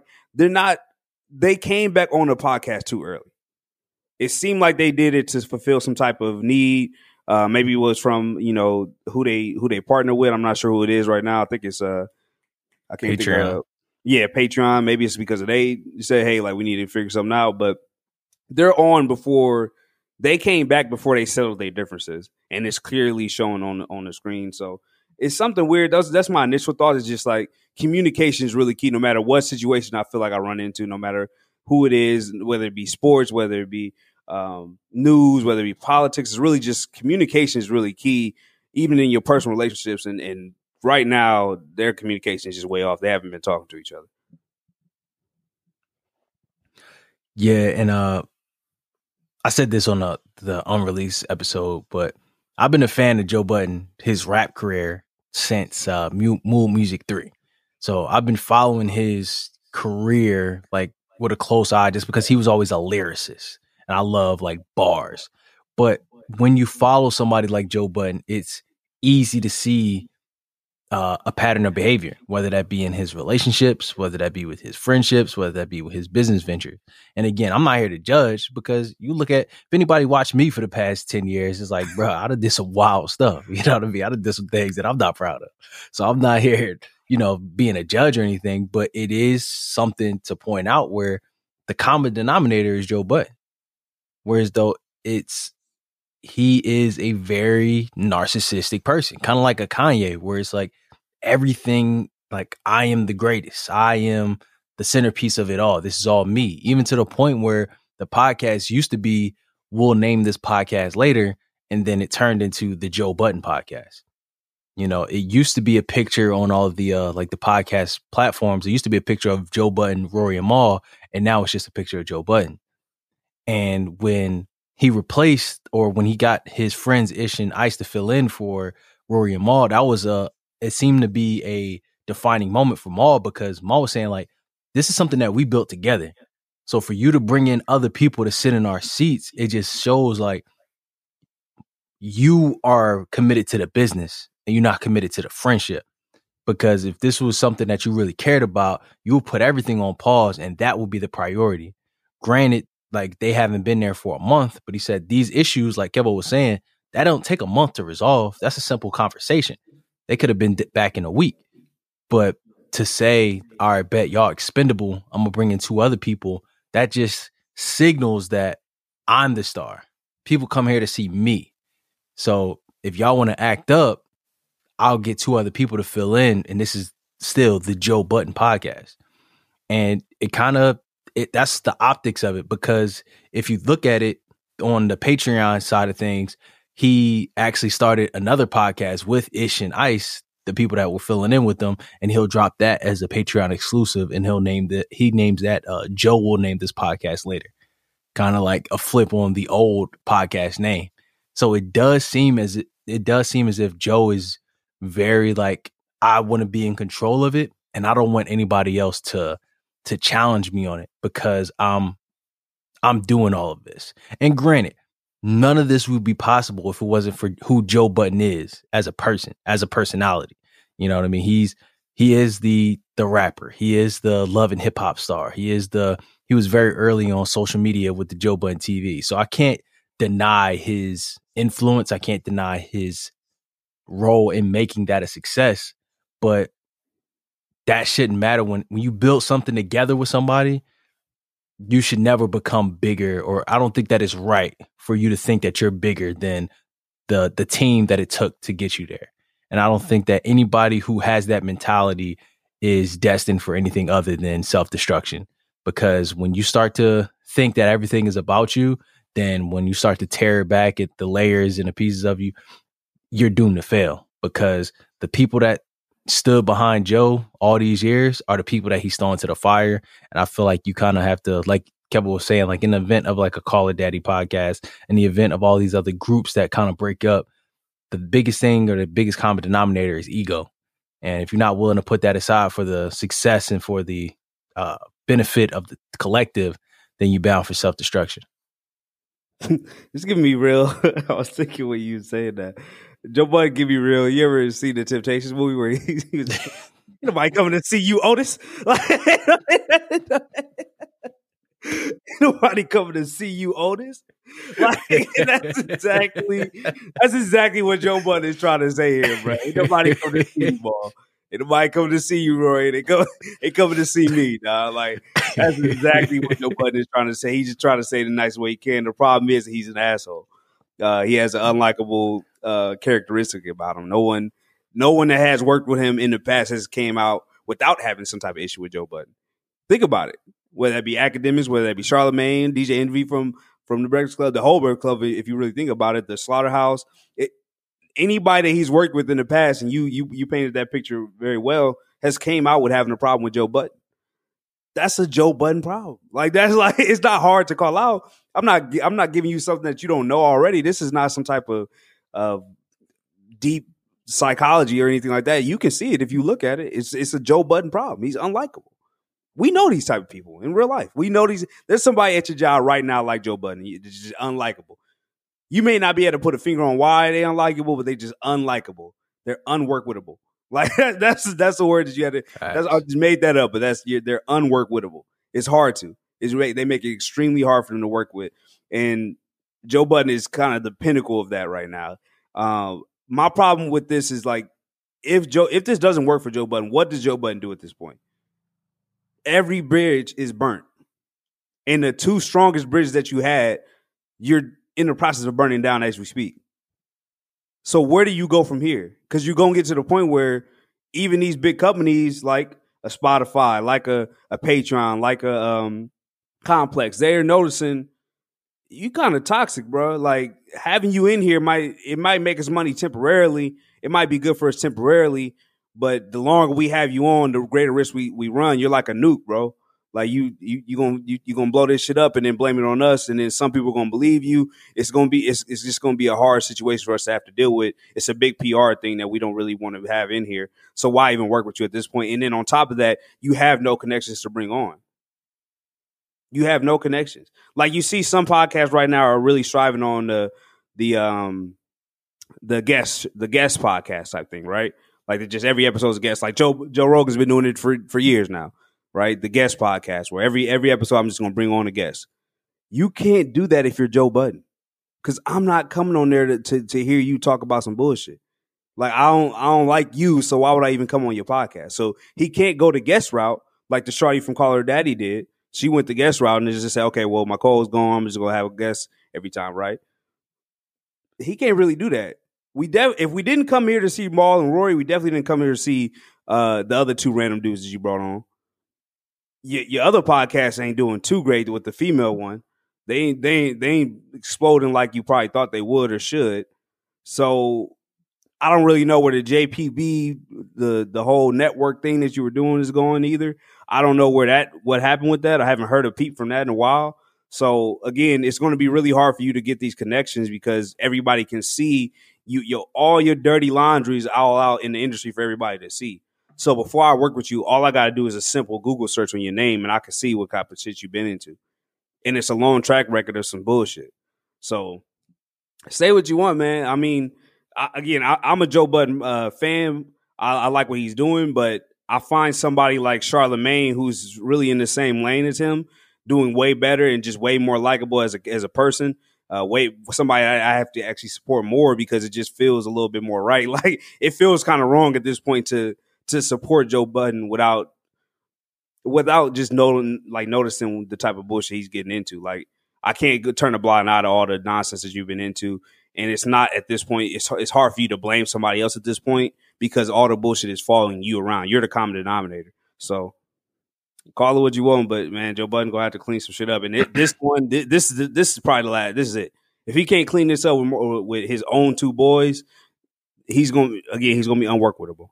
they came back on the podcast too early. It seemed like they did it to fulfill some type of need. Maybe it was from, you know, who they partner with. I'm not sure who it is right now. I think it's I can't Patreon. think Patreon. Maybe it's because they said, hey, like, we need to figure something out. But they're on before they came back before they settled their differences, and it's clearly shown on the screen. So it's something weird. That's my initial thought. Is just like communication is really key. No matter what situation I feel like I run into, no matter who it is, whether it be sports, whether it be news, whether it be politics, it's really just communication is really key, even in your personal relationships. And right now, their communication is just way off. They haven't been talking to each other. Yeah, and I said this on the unreleased episode, but I've been a fan of Joe Budden, his rap career, since Mood Music 3. So I've been following his career like with a close eye just because he was always a lyricist. And I love like bars. But when you follow somebody like Joe Budden, it's easy to see a pattern of behavior, whether that be in his relationships, whether that be with his friendships, whether that be with his business ventures. And again, I'm not here to judge, because you look at, if anybody watched me for the past 10 years, it's like, bro, I done did some wild stuff. You know what I mean? I done did some things that I'm not proud of. So I'm not here, being a judge or anything, but it is something to point out where the common denominator is Joe Budden. Whereas though he is a very narcissistic person, kind of like a Kanye, where it's like everything, like, I am the greatest. I am the centerpiece of it all. This is all me. Even to the point where the podcast used to be, we'll name this podcast later, and then it turned into the Joe Budden podcast. It used to be a picture on all of the like the podcast platforms. It used to be a picture of Joe Budden, Rory, and Mal, and now it's just a picture of Joe Budden. And when he replaced, or when he got his friends Ish and Ice to fill in for Rory and Mal, it seemed to be a defining moment for Mal, because Mal was saying, like, this is something that we built together. So for you to bring in other people to sit in our seats, it just shows like you are committed to the business and you're not committed to the friendship. Because if this was something that you really cared about, you would put everything on pause, and that would be the priority. Granted, like, they haven't been there for a month, but he said these issues, like Kevo was saying, that don't take a month to resolve. That's a simple conversation. They could have been back in a week. But to say, all right, bet y'all expendable, I'm gonna bring in 2 other people, that just signals that I'm the star. People come here to see me. So if y'all want to act up, I'll get 2 other people to fill in, and this is still the Joe Budden podcast. And that's the optics of it, because if you look at it on the Patreon side of things, he actually started another podcast with Ish and Ice, the people that were filling in with them, and he'll drop that as a Patreon exclusive, and he names that Joe will name this podcast later. Kind of like a flip on the old podcast name. So it does seem as if Joe is very like, I want to be in control of it, and I don't want anybody else to challenge me on it, because I'm doing all of this. And granted, none of this would be possible if it wasn't for who Joe Budden is as a person, as a personality. You know what I mean? He is the rapper. He is the love and hip hop star. He was very early on social media with the Joe Budden TV. So I can't deny his influence. I can't deny his role in making that a success, but that shouldn't matter. When you build something together with somebody, you should never become bigger, or I don't think that is right for you to think that you're bigger than the team that it took to get you there. And I don't think that anybody who has that mentality is destined for anything other than self-destruction. Because when you start to think that everything is about you, then when you start to tear back at the layers and the pieces of you, you're doomed to fail. Because the people that stood behind Joe all these years are the people that he's thrown to the fire. And I feel like you kind of have to, like Kevin was saying, like in the event of like a Call It Daddy podcast, and the event of all these other groups that kind of break up, the biggest thing or the biggest common denominator is ego. And if you're not willing to put that aside for the success and for the benefit of the collective, then you're bound for self-destruction. Just give me real. I was thinking when you were saying that. Joe Budden, give me real. You ever see the Temptations movie where he was nobody coming to see you, Otis? Nobody coming to see you, Otis? Like, that's exactly what Joe Budden is trying to say here, bro. Ain't nobody coming to see you, ball. And nobody coming to see you, Roy. They coming to see me, dog. Like, that's exactly what Joe Budden is trying to say. He's just trying to say the nice way he can. The problem is he's an asshole. He has an unlikable characteristic about him. No one that has worked with him in the past has came out without having some type of issue with Joe Budden. Think about it. Whether that be academics, whether that be Charlemagne, DJ Envy from the Breakfast Club, the Holberg Club, if you really think about it, the Slaughterhouse, anybody that he's worked with in the past, and you painted that picture very well, has came out with having a problem with Joe Budden. That's a Joe Budden problem. Like, that's like, it's not hard to call out. I'm not giving you something that you don't know already. This is not some type of deep psychology or anything like that. You can see it if you look at it. It's a Joe Budden problem. He's unlikable. We know these type of people in real life. We know there's somebody at your job right now like Joe Budden. It's just unlikable. You may not be able to put a finger on why they're unlikable, but they're just unlikable. They're unworkwittable. Like, that's the word that you had to. I just made that up, but they're unworkwittable. It's hard to. They make it extremely hard for them to work with, and Joe Budden is kind of the pinnacle of that right now. My problem with this is, like, if this doesn't work for Joe Budden, what does Joe Budden do at this point? Every bridge is burnt, and the two strongest bridges that you had, you're in the process of burning down as we speak. So where do you go from here? Because you're going to get to the point where even these big companies like a Spotify, like a Patreon, like a Complex, they're noticing you kind of toxic, bro. Like, having you in here might make us money temporarily. It might be good for us temporarily, but the longer we have you on, the greater risk we run. You're like a nuke, bro. Like, you gonna blow this shit up and then blame it on us, and then some people are gonna believe you. It's just gonna be a hard situation for us to have to deal with. It's a big PR thing that we don't really want to have in here. So why even work with you at this point? And then on top of that, you have no connections to bring on. You have no connections. Like, you see some podcasts right now are really striving on the guest podcast type thing, right? Like, just every episode's a guest. Like Joe Rogan's been doing it for years now. Right, the guest podcast where every episode I'm just gonna bring on a guest. You can't do that if you're Joe Budden, because I'm not coming on there to hear you talk about some bullshit. Like, I don't like you, so why would I even come on your podcast? So he can't go the guest route like the shorty from Call Her Daddy did. She went the guest route and just said, okay, well, my co-host's gone, I'm just gonna have a guest every time, right? He can't really do that. If we didn't come here to see Mal and Rory, we definitely didn't come here to see the other two random dudes that you brought on. Your other podcasts ain't doing too great with the female one. They ain't exploding like you probably thought they would or should. So I don't really know where the JPB, the whole network thing that you were doing is going either. I don't know what happened with that. I haven't heard a peep from that in a while. So again, it's going to be really hard for you to get these connections because everybody can see all your dirty laundry is all out in the industry for everybody to see. So before I work with you, all I got to do is a simple Google search on your name, and I can see what type of shit you've been into. And it's a long track record of some bullshit. So say what you want, man. I mean, I'm a Joe Budden fan. I like what he's doing, but I find somebody like Charlemagne, who's really in the same lane as him, doing way better and just way more likable as a person. Somebody I have to actually support more because it just feels a little bit more right. Like, it feels kind of wrong at this point to support Joe Budden without just noticing the type of bullshit he's getting into. Like, I can't turn a blind eye to all the nonsense that you've been into. And it's not at this point, it's hard for you to blame somebody else at this point because all the bullshit is following you around. You're the common denominator. So call it what you want, but man, Joe Budden gonna have to clean some shit up. And this is probably the last. This is it. If he can't clean this up with his own two boys, he's gonna be unworkwittable.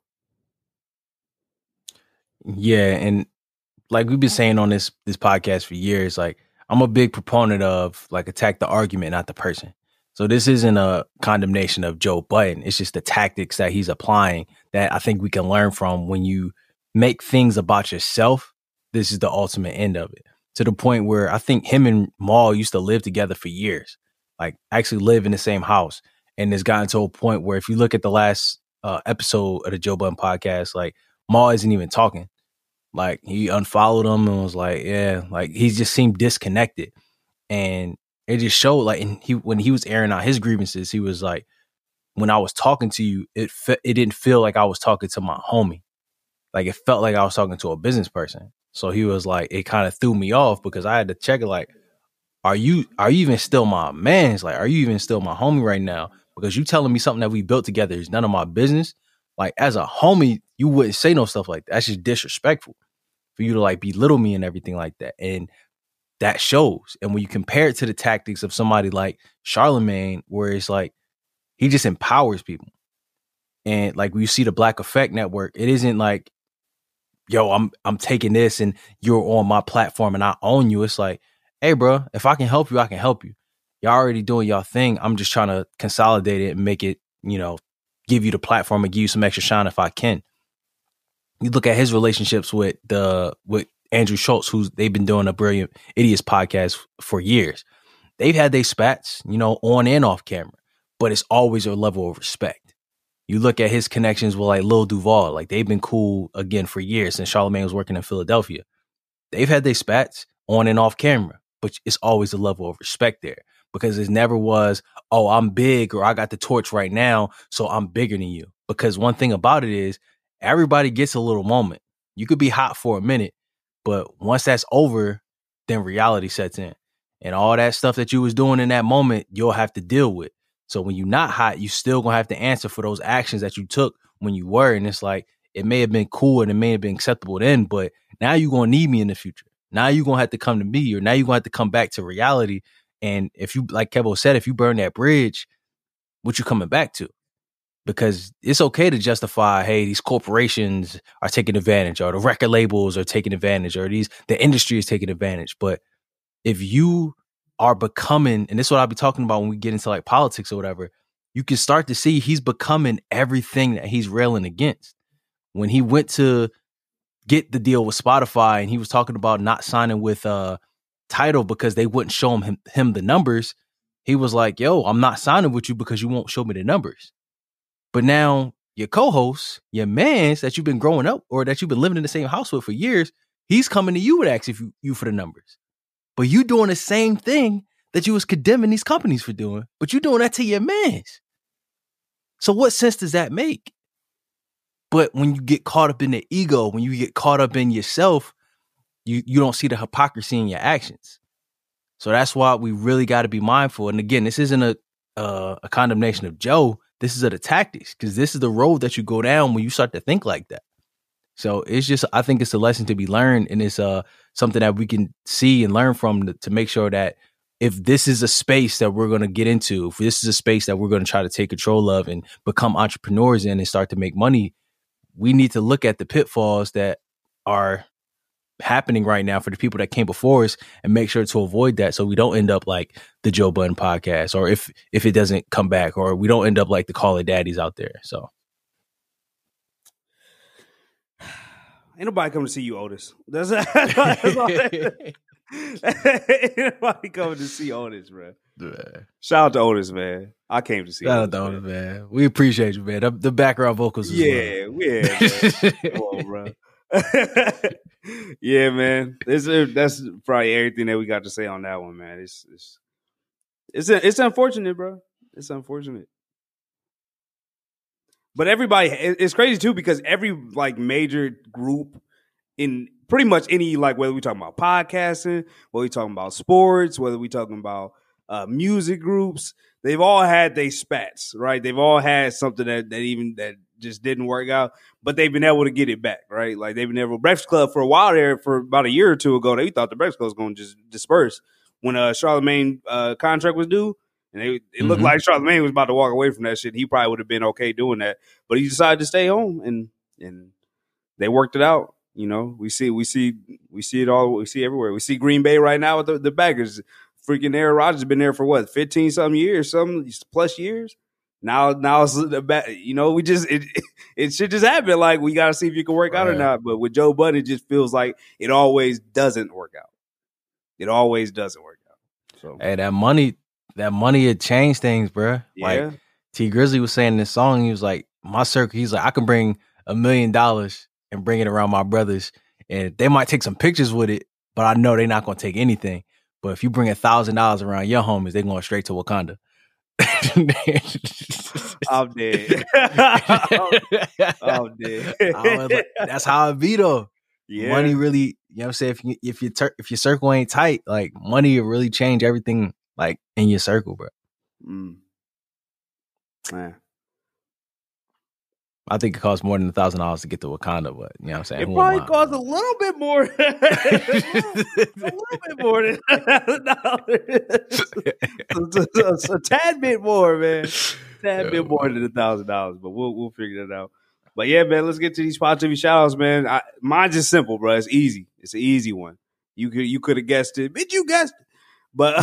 Yeah, and like we've been saying on this podcast for years, like, I'm a big proponent of, like, attack the argument, not the person. So this isn't a condemnation of Joe Budden. It's just the tactics that he's applying that I think we can learn from. When you make things about yourself, this is the ultimate end of it. To the point where I think him and Mal used to live together for years, like actually live in the same house. And it's gotten to a point where if you look at the last episode of the Joe Budden podcast, like, Mal isn't even talking. Like, he unfollowed him and was like, yeah, like, he just seemed disconnected. And it just showed, like, when he was airing out his grievances, he was like, when I was talking to you, it didn't feel like I was talking to my homie. like it felt like I was talking to a business person. So he was like, it kind of threw me off because I had to check it like, are you even still my man's? Like, are you even still my homie right now? Because you telling me something that we built together is none of my business. Like, as a homie, you wouldn't say no stuff like that. That's just disrespectful for you to like belittle me and everything like that. And that shows. And when you compare it to the tactics of somebody like Charlemagne, where it's like he just empowers people. And like when you see the Black Effect Network, it isn't like, yo, I'm taking this and you're on my platform and I own you. It's like, hey, bro, if I can help you, I can help you. Y'all already doing y'all thing. I'm just trying to consolidate it and make it, you know, give you the platform and give you some extra shine if I can. You look at his relationships with Andrew Schultz, they've been doing a Brilliant Idiots podcast for years. They've had their spats, you know, on and off camera, but it's always a level of respect. You look at his connections with like Lil Duval, like they've been cool again for years since Charlemagne was working in Philadelphia. They've had their spats on and off camera, but it's always a level of respect there because it never was, oh, I'm big or I got the torch right now, so I'm bigger than you. Because one thing about it is everybody gets a little moment. You could be hot for a minute, but once that's over, then reality sets in. And all that stuff that you was doing in that moment, you'll have to deal with. So when you're not hot, you still gonna have to answer for those actions that you took when you were. And it's like, it may have been cool and it may have been acceptable then, but now you're gonna need me in the future. Now you're gonna have to come to me, or now you're gonna have to come back to reality. And if you, like Kevo said, if you burn that bridge, what you coming back to? Because it's okay to justify, hey, these corporations are taking advantage, or the record labels are taking advantage, or the industry is taking advantage. But if you are becoming, and this is what I'll be talking about when we get into like politics or whatever, you can start to see he's becoming everything that he's railing against. When he went to get the deal with Spotify and he was talking about not signing with Tidal because they wouldn't show him the numbers, he was like, yo, I'm not signing with you because you won't show me the numbers. But now your co-host, your mans that you've been growing up or that you've been living in the same house with for years, he's coming to you and asking you for the numbers. But you doing the same thing that you was condemning these companies for doing, but you doing that to your mans. So what sense does that make? But when you get caught up in the ego, when you get caught up in yourself, you don't see the hypocrisy in your actions. So that's why we really got to be mindful. And again, this isn't a condemnation of Joe. This is of the tactics, because this is the road that you go down when you start to think like that. So it's just, I think it's a lesson to be learned, and it's something that we can see and learn from to make sure that if this is a space that we're going to get into, if this is a space that we're going to try to take control of and become entrepreneurs in and start to make money, we need to look at the pitfalls that are happening right now for the people that came before us and make sure to avoid that, so we don't end up like the Joe Budden podcast, or if it doesn't come back, or we don't end up like the Call It Daddies out there. So ain't nobody coming to see you, Otis. That's all ain't nobody coming to see Otis, bro. Yeah. Shout out to Otis, man. I came to see Shout out to Otis, man. We appreciate you, man. The background vocals as well. Man. Come on, bro. Yeah, man. That's probably everything that we got to say on that one, man. It's unfortunate, bro. It's unfortunate. But everybody, it's crazy too, because every like major group in pretty much any, like, whether we talking about podcasting, whether we talking about sports, whether we talking about music groups, they've all had their spats, right? They've all had something that just didn't work out, but they've been able to get it back, right? Like they've been able, Breakfast Club for a while there, for about a year or two ago, they thought the Breakfast Club was going to just disperse when Charlemagne contract was due. And it looked like Charlemagne was about to walk away from that shit. He probably would have been okay doing that, but he decided to stay home, and they worked it out. You know, we see it all. We see everywhere. We see Green Bay right now with the Packers. Freaking Aaron Rodgers has been there for what, 15 something years, some plus years. Now it's you know, it should just happen. Like, we got to see if you can work out or not. But with Joe Budden, it just feels like it always doesn't work out. It always doesn't work out. So hey, that money had changed things, bro. Yeah. Like T Grizzly was saying in this song, he was like, my circle, he's like, I can bring $1 million and bring it around my brothers, and they might take some pictures with it, but I know they're not going to take anything. But if you bring $1,000 around your homies, they're going straight to Wakanda. I'm dead. I'm dead. That's how it be though. Yeah. Money really, you know what I'm saying? If your circle ain't tight, like money will really change everything like in your circle, bro. Man. I think it costs more than $1,000 to get to Wakanda, but you know what I'm saying? It probably costs a little bit more. a little bit more than $1,000. A tad bit more, man. Bit more than $1,000, but we'll figure that out. But yeah, man, let's get to these positivity shout outs, man. Mine's just simple, bro. It's easy. It's an easy one. You could have guessed it. Bitch, you guessed it. But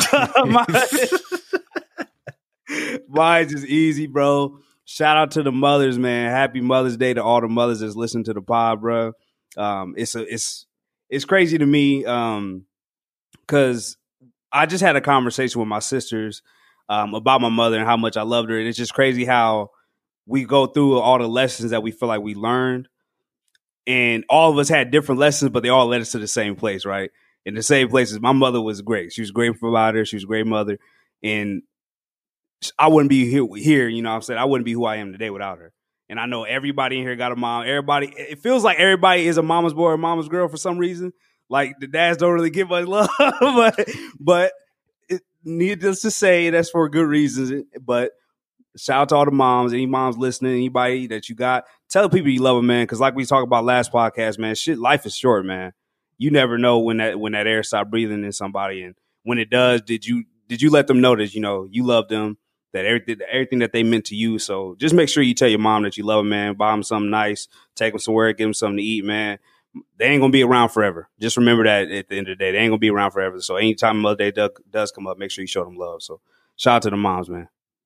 mine's just easy, bro. Shout out to the mothers, man. Happy Mother's Day to all the mothers that's listening to the pod, bro. It's crazy to me because I just had a conversation with my sisters about my mother and how much I loved her. And it's just crazy how we go through all the lessons that we feel like we learned. And all of us had different lessons, but they all led us to the same place, right? In the same places. My mother was great. She was a great provider. She was a great mother. And I wouldn't be here, you know what I'm saying? I wouldn't be who I am today without her. And I know everybody in here got a mom. It feels like everybody is a mama's boy or mama's girl for some reason. Like the dads don't really give much love, but needless to say, that's for good reasons. But shout out to all the moms, any moms listening, anybody that you got. Tell people you love them, man. Because like we talked about last podcast, man, life is short, man. You never know when that air stops breathing in somebody, and when it does, did you let them know that you love them? That everything that they meant to you. So just make sure you tell your mom that you love them, man. Buy them something nice. Take them somewhere. Give them something to eat, man. They ain't going to be around forever. Just remember that at the end of the day. They ain't going to be around forever. So anytime Mother's Day does come up, make sure you show them love. So shout out to the moms, man.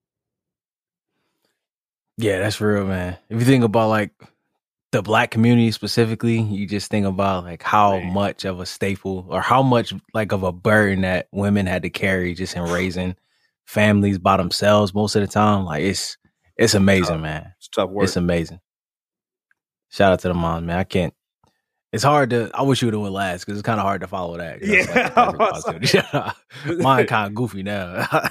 Yeah, that's real, man. If you think about like the Black community specifically, you just think about like how much of a staple or how much like of a burden that women had to carry just in raising families by themselves most of the time. Like it's amazing, man. It's tough work. It's amazing. Shout out to the moms, man. It's hard to. I wish you would have went last because it's kind of hard to follow that. Yeah, mine kind of goofy now. I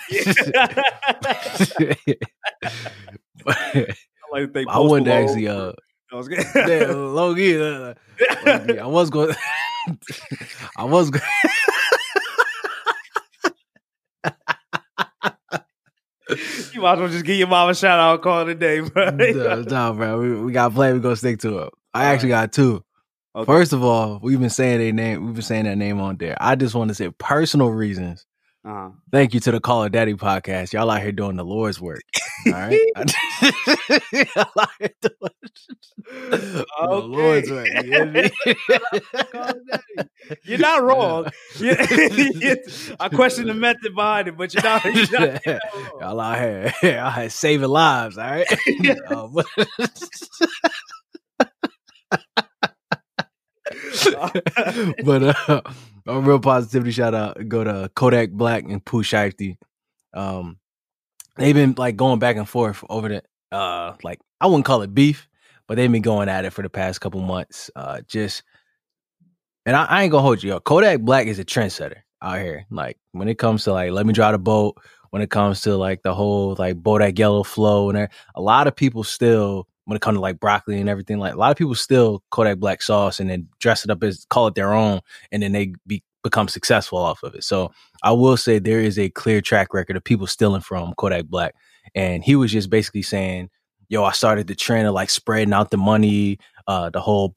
like to think I wanted to actually. Low-key, I was going. I was going. You might as well just give your mom a shout out, call it a day, bro. No, bro. We got a plan. We're gonna stick to it. I actually got two. Okay. First of all, we've been saying their name. We've been saying that name on there. I just want to say personal reasons. Thank you to the Call of Daddy podcast. Y'all out here doing the Lord's work. All right. Y'all out here doing the Lord's work. You're not wrong. I question the method behind it, but you're not wrong. Y'all out here saving lives. All right. But a real positivity shout out go to Kodak Black and Pooh Shiesty. They've been like going back and forth over the like I wouldn't call it beef, but they've been going at it for the past couple months. And I ain't gonna hold you. Kodak Black is a trendsetter out here. Like when it comes to like Let Me Drive the Boat, when it comes to like the whole like Bodak Yellow flow, and a lot of people still. When it comes to like broccoli and everything, like a lot of people still Kodak Black sauce and then dress it up as call it their own, and then they become successful off of it. So I will say there is a clear track record of people stealing from Kodak Black, and he was just basically saying, "Yo, I started the trend of like spreading out the money, the whole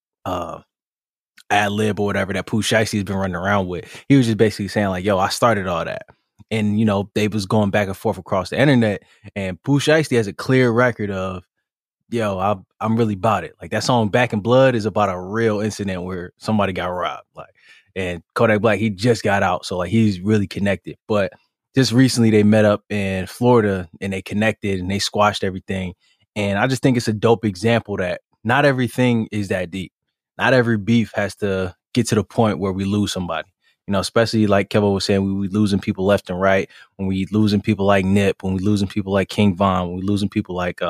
ad lib or whatever that Pooh Shiesty has been running around with." He was just basically saying like, "Yo, I started all that." And they was going back and forth across the internet, and Pooh Shiesty has a clear record of, yo, I'm really about it. Like that song Back in Blood is about a real incident where somebody got robbed. Like, and Kodak Black, he just got out. So like he's really connected. But just recently they met up in Florida and they connected and they squashed everything. And I just think it's a dope example that not everything is that deep. Not every beef has to get to the point where we lose somebody. Especially like Kevin was saying, we losing people left and right. When we losing people like Nip, when we losing people like King Von, when we losing people like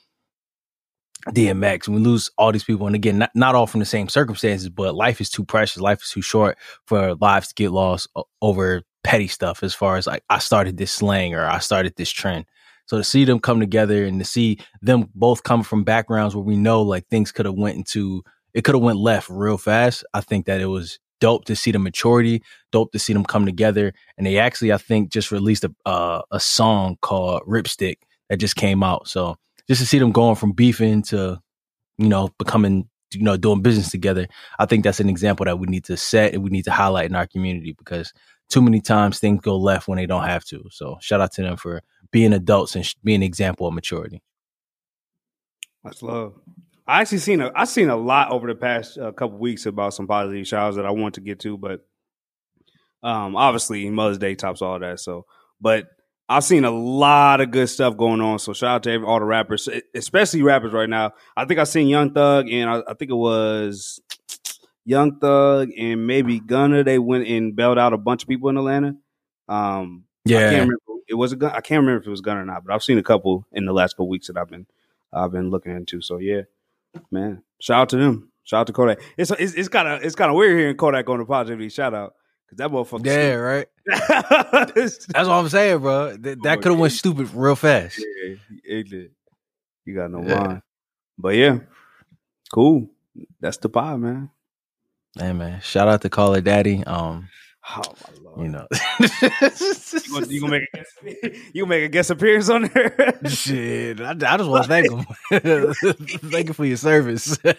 DMX, and we lose all these people. And again, not all from the same circumstances, but life is too precious. Life is too short for lives to get lost over petty stuff as far as like, I started this slang or I started this trend. So to see them come together and to see them both come from backgrounds where we know like things could have went left real fast. I think that it was dope to see the maturity, dope to see them come together. And they actually, I think, just released a song called Ripstick that just came out. So just to see them going from beefing to, becoming, doing business together, I think that's an example that we need to set and we need to highlight in our community, because too many times things go left when they don't have to. So shout out to them for being adults and being an example of maturity. That's love. I actually seen a lot over the past couple weeks about some positive showers that I want to get to, but obviously Mother's Day tops all that. So, but I've seen a lot of good stuff going on. So shout out to all the rappers, especially rappers right now. I think I seen Young Thug and I think it was Young Thug and maybe Gunna. They went and bailed out a bunch of people in Atlanta. Yeah, I can't remember. I can't remember if it was Gunna or not, but I've seen a couple in the last couple weeks that I've been looking into. So yeah. Man, shout out to them. Shout out to Kodak. It's kind of weird hearing Kodak on the Positivity shout out, because that motherfucker. Yeah, right. That's what I'm saying, bro. That could have went stupid real fast. Yeah, it did. You got no line. But yeah, cool. That's the pie, man. Hey, man. Shout out to Call Her Daddy. Oh my Lord. You gonna make a guest appearance on there? Shit, I just want to thank him. Thank you for your service. I'm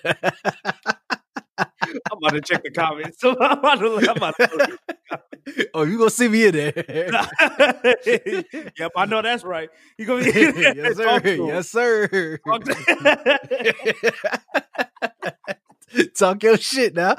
about to check the comments. So I'm about to look the comments. Oh, you gonna see me in there? Yep, I know that's right. You gonna be in there? Yes, sir. Talk your shit now.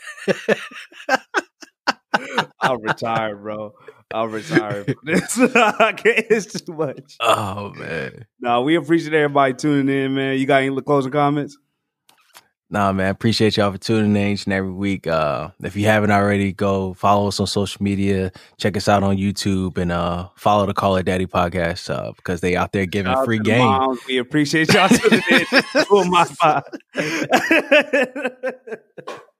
I'll retire, bro. I'll retire. It's too much. Oh, man. No, we appreciate everybody tuning in, man. You got any closing comments? Nah, man. Appreciate y'all for tuning in each and every week. If you haven't already, go follow us on social media. Check us out on YouTube and follow the Call Her Daddy podcast because they out there giving free game. Moms. We appreciate y'all tuning in. Oh, my God.